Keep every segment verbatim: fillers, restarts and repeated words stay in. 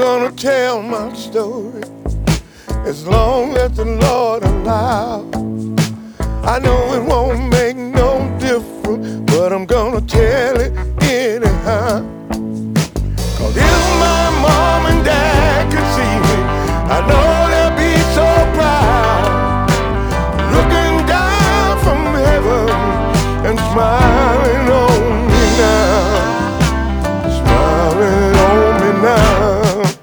gonna tell my story as long as the Lord allows. I know it won't make no difference, but I'm gonna tell it anyhow. Cause if my mom and dad could see me, I know they'll be so proud, looking down from heaven and smiling on me now, smiling on me now.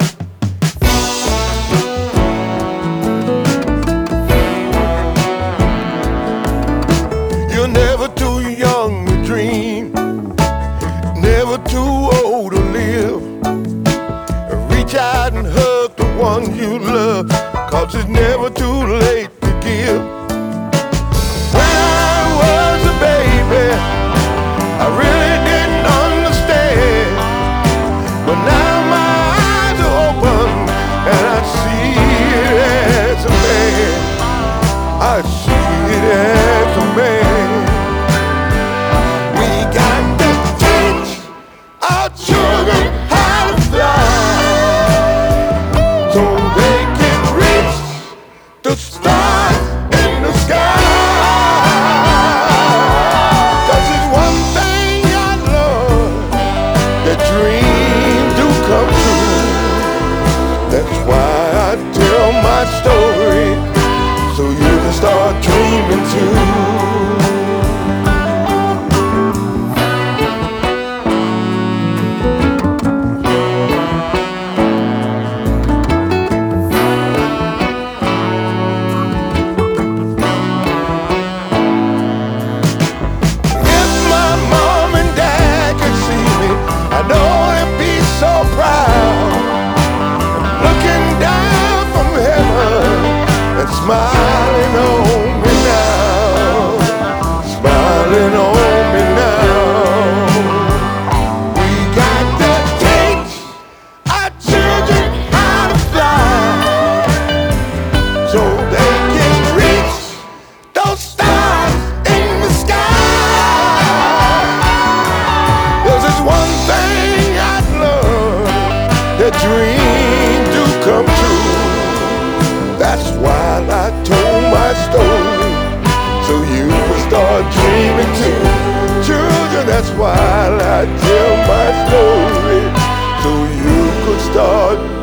You're never too young to dream, never too old to live. Reach out and hug the one you love, cause it's never too late to give. When I was a baby, I really didn't understand, but now my eyes are open and I see it as a man. I see it as a man. We got to teach our children how to fly, so they can reach the stars in the sky. Cause it's one thing I love, that dreams do come true. That's why I tell my story, so you can start dreaming too. I know they'll be so proud, looking down from heaven and smiling on me now, smiling on me now. We got to teach our children how to fly, so they can reach those stars in the sky. Cause it's one thing I'd love, that dreams do come true. That's why I told my story, so you can start dreaming too. Children, that's why I tell my story, so you could start